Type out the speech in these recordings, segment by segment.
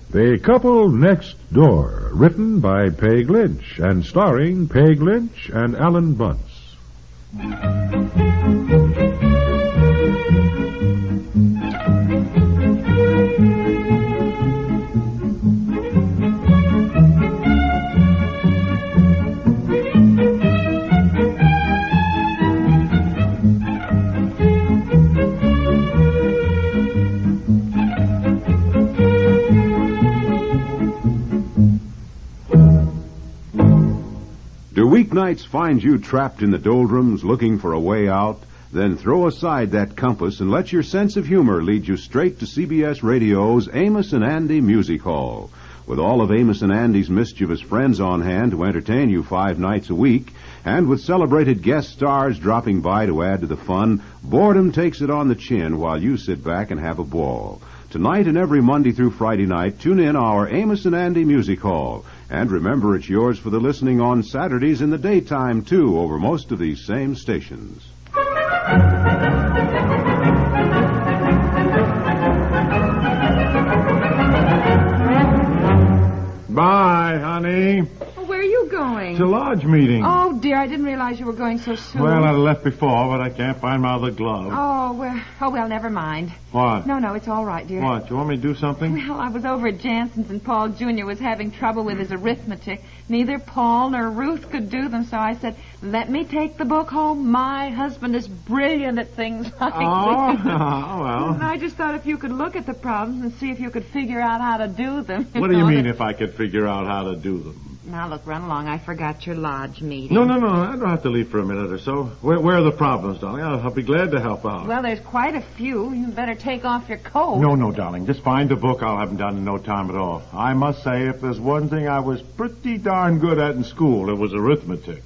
The Couple Next Door, written by Peg Lynch and starring Peg Lynch and Alan Bunce. Weeknights find you trapped in the doldrums looking for a way out? Then throw aside that compass and let your sense of humor lead you straight to CBS Radio's Amos and Andy Music Hall. With all of Amos and Andy's mischievous friends on hand to entertain you 5 nights a week, and with celebrated guest stars dropping by to add to the fun, boredom takes it on the chin while you sit back and have a ball. Tonight and every Monday through Friday night, tune in our Amos and Andy Music Hall. And remember, it's yours for the listening on Saturdays in the daytime, too, over most of these same stations. Bye, honey. Where are you going? It's a lodge meeting. Oh, dear, I didn't realize you were going so soon. Well, I left before, but I can't find my other glove. Oh, well, never mind. What? No, it's all right, dear. What? You want me to do something? Well, I was over at Jansen's and Paul Jr. was having trouble with his arithmetic. Neither Paul nor Ruth could do them, so I said, let me take the book home. My husband is brilliant at things like these. Well. And I just thought if you could look at the problems and see if you could figure out how to do them. What do you mean if I could figure out how to do them? Now, look, run along. I forgot your lodge meeting. No. I don't have to leave for a minute or so. Where are the problems, darling? I'll be glad to help out. Well, there's quite a few. You better take off your coat. No, darling. Just find the book. I'll have them done in no time at all. I must say, if there's one thing I was pretty darn good at in school, it was arithmetic.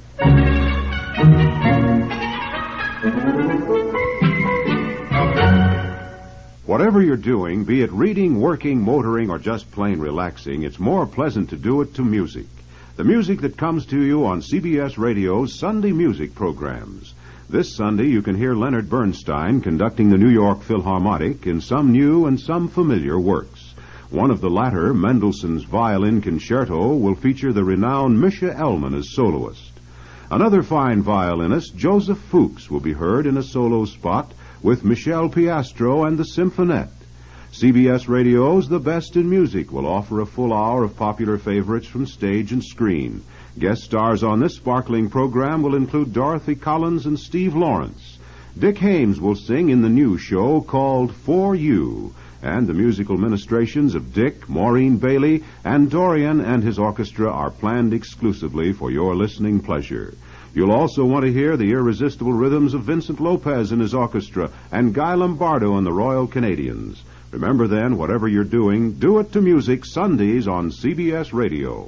Whatever you're doing, be it reading, working, motoring, or just plain relaxing, it's more pleasant to do it to music. The music that comes to you on CBS Radio's Sunday music programs. This Sunday, you can hear Leonard Bernstein conducting the New York Philharmonic in some new and some familiar works. One of the latter, Mendelssohn's Violin Concerto, will feature the renowned Misha Elman as soloist. Another fine violinist, Joseph Fuchs, will be heard in a solo spot with Michel Piastro and the Symphonette. CBS Radio's The Best in Music will offer a full hour of popular favorites from stage and screen. Guest stars on this sparkling program will include Dorothy Collins and Steve Lawrence. Dick Haymes will sing in the new show called For You, and the musical ministrations of Dick, Maureen Bailey, and Dorian and his orchestra are planned exclusively for your listening pleasure. You'll also want to hear the irresistible rhythms of Vincent Lopez and his orchestra and Guy Lombardo and the Royal Canadians. Remember then, whatever you're doing, do it to music Sundays on CBS Radio.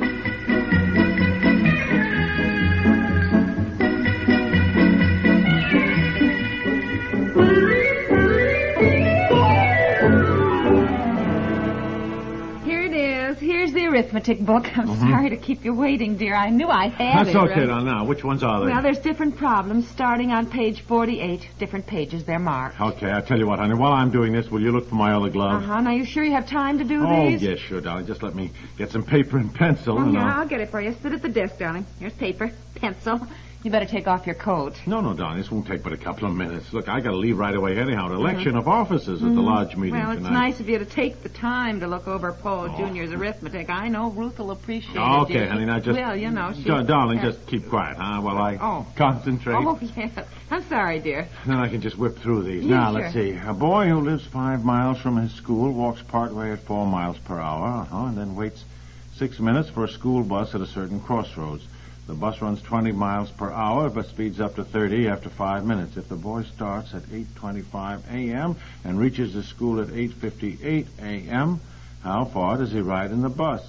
Arithmetic book. I'm sorry to keep you waiting, dear. I knew I had That's okay, now. Which ones are they? Well, there's different problems starting on page 48. Different pages. They're marked. Okay, I'll tell you what, honey. While I'm doing this, will you look for my other glove? Now, you sure you have time to do these? Oh, yes, sure, darling. Just let me get some paper and pencil. Yeah, I'll get it for you. Sit at the desk, darling. Here's paper, pencil. You better take off your coat. No, darling. This won't take but a couple of minutes. Look, I got to leave right away anyhow. An election of officers at the lodge meeting tonight. Well, it's nice of you to take the time to look over Paul Jr.'s arithmetic. I know Ruth will appreciate it. Okay, honey. Now just... Well, you know, darling, just keep quiet, huh? While I concentrate. Oh, yes. I'm sorry, dear. Then I can just whip through these. Yeah, now, sure. Let's see. A boy who lives 5 miles from his school walks partway at 4 miles per hour, and then waits 6 minutes for a school bus at a certain crossroads. The bus runs 20 miles per hour, but speeds up to 30 after 5 minutes. If the boy starts at 8:25 a.m. and reaches the school at 8:58 a.m., how far does he ride in the bus?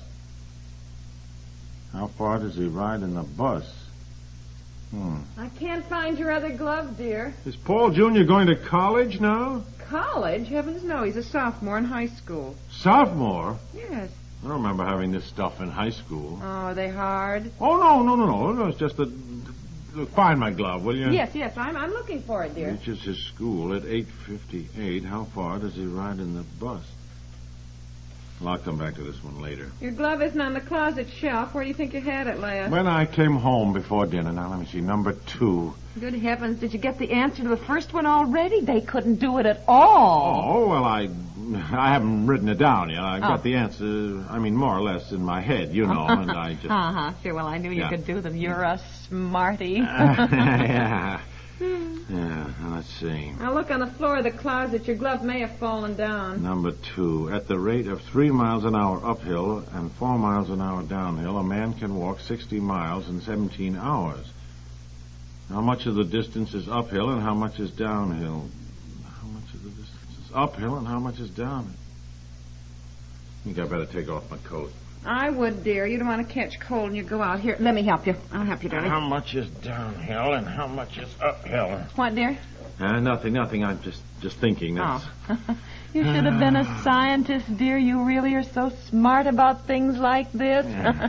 How far does he ride in the bus? I can't find your other glove, dear. Is Paul Jr. going to college now? College? Heavens no, he's a sophomore in high school. Sophomore? Yes. I don't remember having this stuff in high school. Oh, are they hard? Oh, no. It's just that... Look, find my glove, will you? Yes, I'm looking for it, dear. Reaches his school at 8:58. How far does he ride in the bus? Well, I'll come back to this one later. Your glove isn't on the closet shelf. Where do you think you had it last? When I came home before dinner, now let me see, number 2. Good heavens, did you get the answer to the first one already? They couldn't do it at all. Oh, well, I haven't written it down yet. I've got the answer, more or less in my head, and I just... Sure, well, I knew you could do them. You're a smarty. Yeah. Yeah, let's see. Now look on the floor of the closet. Your glove may have fallen down. Number 2. At the rate of 3 miles an hour uphill and 4 miles an hour downhill, a man can walk 60 miles in 17 hours. How much of the distance is uphill and how much is downhill? How much of the distance is uphill and how much is downhill? I think I better take off my coat. I would, dear. You don't want to catch cold and you go out. Here, let me help you. I'll help you, darling. How much is downhill and how much is uphill? What, dear? Nothing. I'm just thinking. That's... You should have been a scientist, dear. You really are so smart about things like this.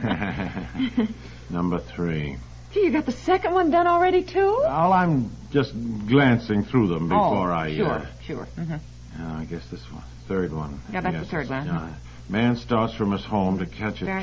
Number 3. Gee, you got the second one done already, too? Well, I'm just glancing through them before I... Sure. I guess this one. Third one. Yeah, that's the third one. Man starts from his home to catch a train.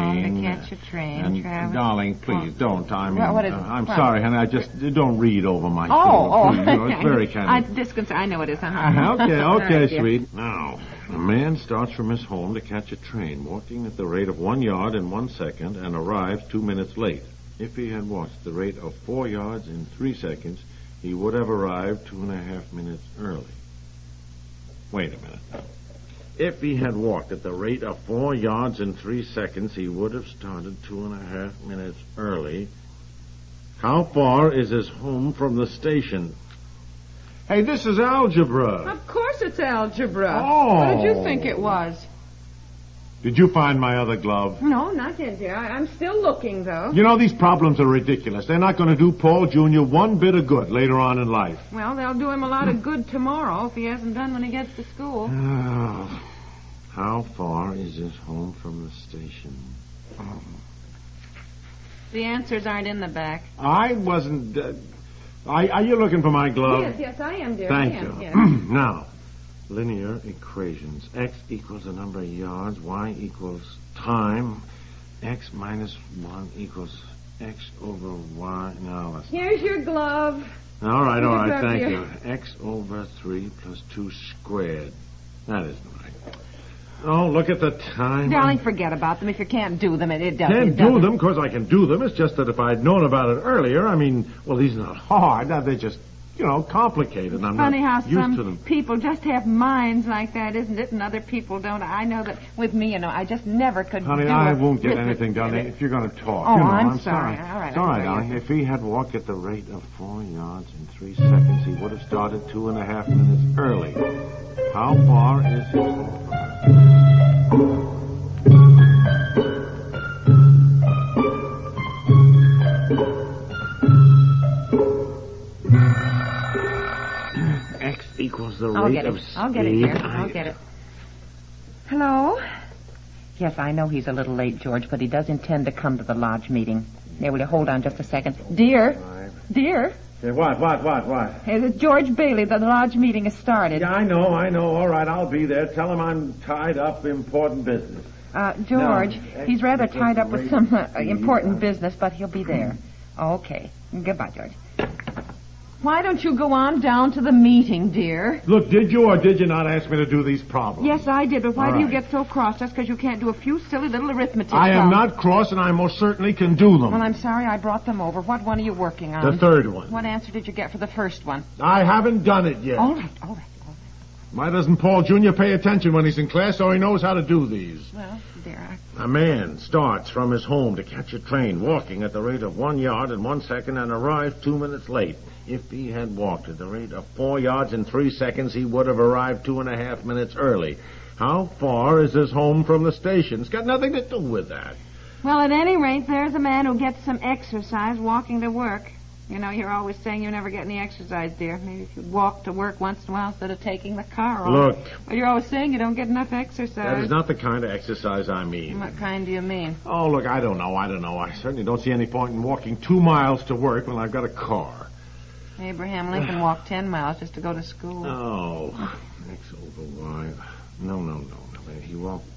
And, darling, please don't. What is it? I'm sorry, honey. I just don't read over my shoulder. Please. It's very kind of... I know it is, huh? Okay, sweet. Now, a man starts from his home to catch a train, walking at the rate of 1 yard in 1 second, and arrives 2 minutes late. If he had walked at the rate of 4 yards in 3 seconds, he would have arrived 2.5 minutes early. Wait a minute. If he had walked at the rate of 4 yards in 3 seconds, he would have started 2.5 minutes early. How far is his home from the station? Hey, this is algebra. Of course it's algebra. Oh. What did you think it was? Did you find my other glove? No, not yet, dear. I'm still looking, though. You know, these problems are ridiculous. They're not going to do Paul Jr. one bit of good later on in life. Well, they'll do him a lot of good tomorrow if he hasn't done when he gets to school. How far is his home from the station? The answers aren't in the back. I wasn't... are you looking for my glove? Yes, I am, dear. Thank I am, you. Yes. Now, linear equations. X equals the number of yards. Y equals time. X minus 1 equals X over Y. Now, let's... Here's your glove. All right. Thank you. X over 3 plus 2 squared. That isn't right. Oh, look at the time. Darling, forget about them. If you can't do them, it doesn't. Can't do them? Of course I can do them. It's just that if I'd known about it earlier, these are not hard. They're just, complicated. I'm funny not how used some to them. people just have minds like that, isn't it? And other people don't. I know that with me, I just never could Honey, do I it. won't get anything done if you're going to talk. Oh, I'm sorry. sorry. All right. It's all right, darling. If he had walked at the rate of 4 yards in 3 seconds, he would have started 2.5 minutes early. How far is his home from X equals the rate of speed. I'll get it, dear. I'll get it. Hello? Yes, I know he's a little late, George, but he does intend to come to the lodge meeting. There, will you hold on just a second? Dear? Hey, what? Hey, this is George Bailey. The lodge meeting has started. Yeah, I know. All right, I'll be there. Tell him I'm tied up, important business. George, No, he's rather because tied the up with rate some of speed, important business, but he'll be there. Okay. Goodbye, George. Why don't you go on down to the meeting, dear? Look, did you or did you not ask me to do these problems? Yes, I did, but why All do you right. get so cross just because you can't do a few silly little arithmetic I am problems? not cross, and I most certainly can do them. Well, I'm sorry I brought them over. What one are you working on? The third one. What answer did you get for the first one? I haven't done it yet. All right. Why doesn't Paul Jr. pay attention when he's in class so he knows how to do these? Well, dear, A man starts from his home to catch a train, walking at the rate of 1 yard in 1 second and arrives 2 minutes late. If he had walked at the rate of 4 yards in 3 seconds, he would have arrived 2.5 minutes early. How far is his home from the station? It's got nothing to do with that. Well, at any rate, there's a man who gets some exercise walking to work. You know, you're always saying you never get any exercise, dear. Maybe if you walk to work once in a while instead of taking the car. Look. Well, you're always saying you don't get enough exercise. That is not the kind of exercise I mean. What kind do you mean? Oh, look, I don't know. I certainly don't see any point in walking 2 miles to work when I've got a car. Abraham Lincoln walked 10 miles just to go to school. Oh, X over Y. No. He walked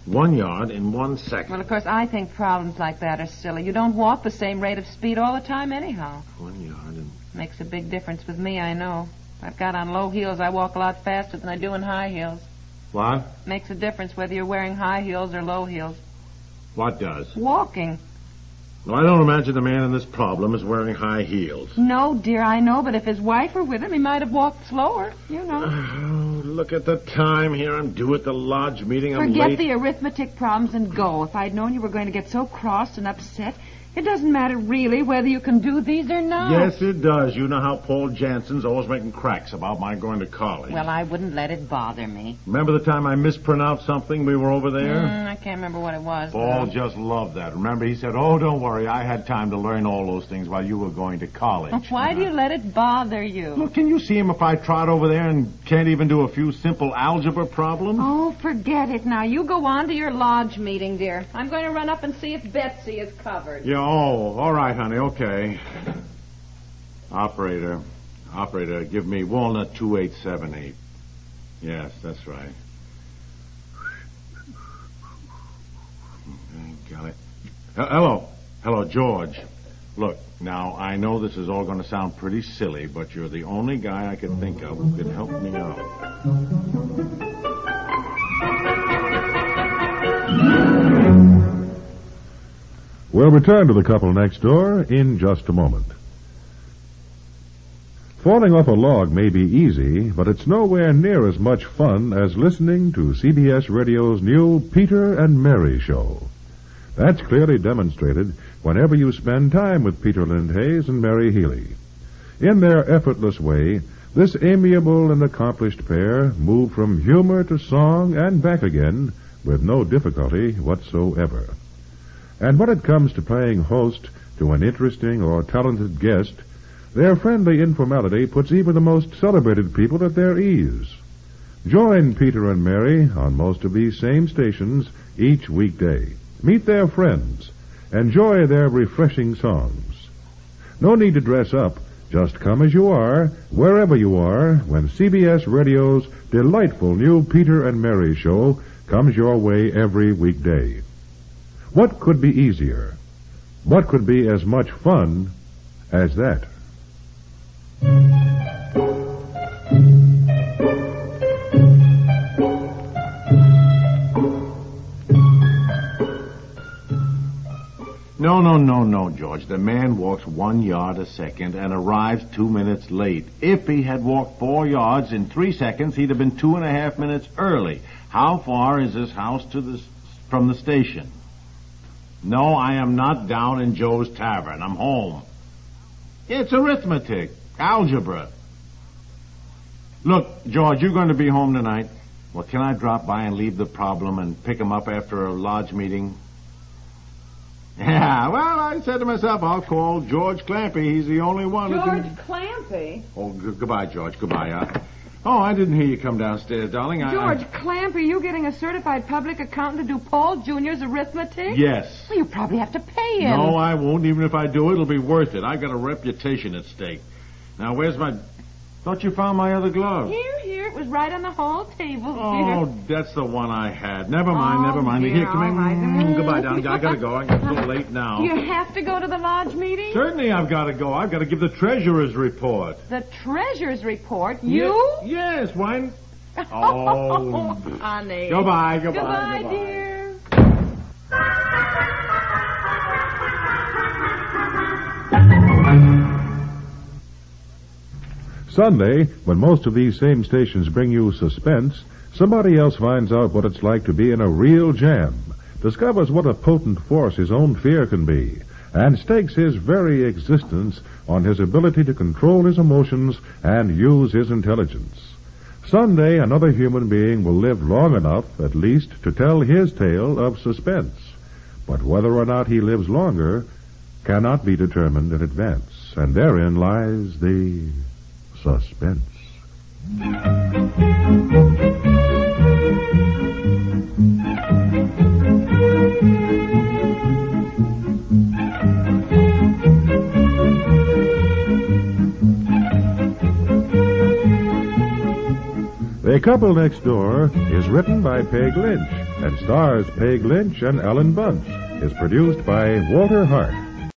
1 yard in 1 second. Well, of course, I think problems like that are silly. You don't walk the same rate of speed all the time anyhow. 1 yard in... Makes a big difference with me, I know. If I've got on low heels, I walk a lot faster than I do in high heels. What? Makes a difference whether you're wearing high heels or low heels. What does? Walking. Well, I don't imagine the man in this problem is wearing high heels. No, dear, I know, but if his wife were with him, he might have walked slower, you know. Oh, look at the time here. I'm due at the lodge meeting. I'm Forget late. the arithmetic problems and go. If I'd known you were going to get so cross and upset, it doesn't matter really whether you can do these or not. Yes, it does. You know how Paul Jansen's always making cracks about my going to college. Well, I wouldn't let it bother me. Remember the time I mispronounced something? We were over there? I can't remember what it was. Paul just loved that. Remember, he said, oh, don't worry, I had time to learn all those things while you were going to college. Why do you let it bother you? Look, can you see him if I trot over there and can't even do a few simple algebra problems? Oh, forget it now. You go on to your lodge meeting, dear. I'm going to run up and see if Betsy is covered. Yeah, oh, all right, honey, okay. Operator, give me Walnut 2878. Yes, that's right. Got it. Hello, George. Look, now, I know this is all going to sound pretty silly, but you're the only guy I could think of who can help me out. We'll return to the couple next door in just a moment. Falling off a log may be easy, but it's nowhere near as much fun as listening to CBS Radio's new Peter and Mary show. That's clearly demonstrated whenever you spend time with Peter Lindhays and Mary Healy. In their effortless way, this amiable and accomplished pair move from humor to song and back again with no difficulty whatsoever. And when it comes to playing host to an interesting or talented guest, their friendly informality puts even the most celebrated people at their ease. Join Peter and Mary on most of these same stations each weekday. Meet their friends. Enjoy their refreshing songs. No need to dress up. Just come as you are, wherever you are, when CBS Radio's delightful new Peter and Mary show comes your way every weekday. What could be easier? What could be as much fun as that? No, George. The man walks 1 yard a second and arrives 2 minutes late. If he had walked 4 yards in 3 seconds, he'd have been 2.5 minutes early. How far is this house from the station? No, I am not down in Joe's Tavern. I'm home. It's arithmetic, algebra. Look, George, you're going to be home tonight. Well, can I drop by and leave the problem and pick him up after a lodge meeting? Yeah, well, I said to myself, I'll call George Clampy. He's the only one who can... George Clampy? Oh, goodbye, George. Goodbye. Oh, I didn't hear you come downstairs, darling. George Clampy, you getting a certified public accountant to do Paul Jr.'s arithmetic? Yes. Well, you probably have to pay him. No, I won't. Even if I do, it'll be worth it. I've got a reputation at stake. Now, where's my... Thought you found my other glove. Here. It was right on the hall table. Oh, here. That's the one I had. Never mind. Dear, Here, come in. right. Goodbye, darling. I gotta go. It's so late now. Do you have to go to the lodge meeting? Certainly I've got to go. I've got to give the treasurer's report. The treasurer's report? You? Yes, why? Oh, honey. Goodbye, dear. Sunday, when most of these same stations bring you suspense, somebody else finds out what it's like to be in a real jam, discovers what a potent force his own fear can be, and stakes his very existence on his ability to control his emotions and use his intelligence. Someday, another human being will live long enough, at least, to tell his tale of suspense. But whether or not he lives longer cannot be determined in advance, and therein lies the suspense. They Couple Next Door is written by Peg Lynch and stars Peg Lynch and Ellen Bunce. Is produced by Walter Hart.